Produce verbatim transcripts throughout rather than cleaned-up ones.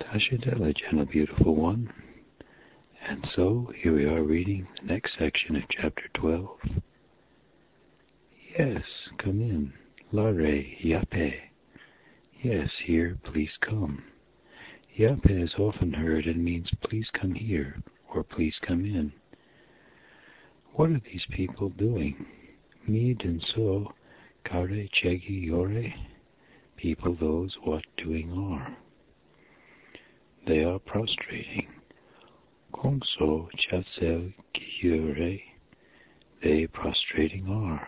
Tashadela, gentle beautiful one. And so, here we are reading the next section of chapter twelve. Yes, come in. Lare, yape. Yes, here, please come. Yape is often heard and means please come here, or please come in. What are these people doing? Mi denso, kare chegi yore. People those what doing are. They are prostrating. Kongso chatsel gyure. They prostrating are.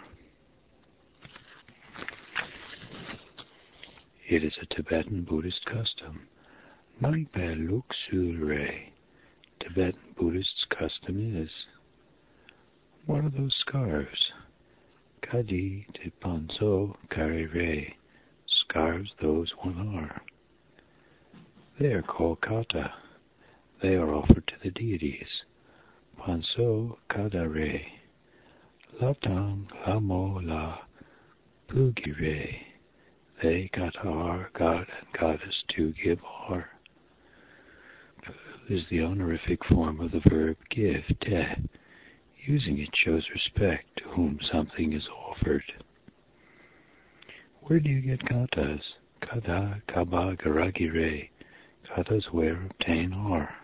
It is a Tibetan Buddhist custom. Nangpe luksure. Tibetan Buddhist custom is. What are those scarves? Kadi te panso karere. Scarves those one are. They are called kata. They are offered to the deities. Panso kadare. Latang lamo la pugire. They kata are God and goddess to give are. Pu is the honorific form of the verb give, te. Using it shows respect to whom something is offered. Where do you get katas? Kata kaba garagire. Katas where obtain are.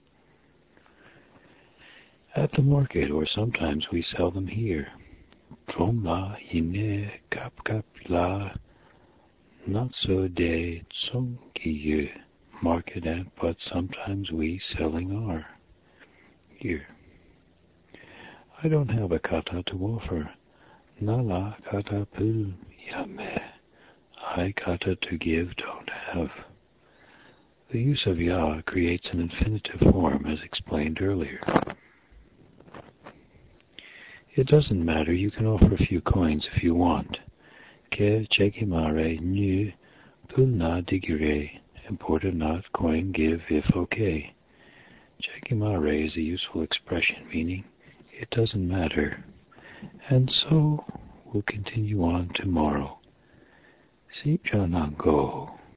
At the market, or sometimes we sell them here. Tromla ine kap kap la. Not so de tsongkiyu. Market at, but sometimes we selling are. Here. I don't have a kata to offer. Nala kata pu yame. I kata to give don't have. The use of ya creates an infinitive form as explained earlier. It doesn't matter, you can offer a few coins if you want. Ke chekimare nu pulna digire. Important not, coin give if okay. Chekimare is a useful expression meaning it doesn't matter. And so we'll continue on tomorrow. Sip Janango.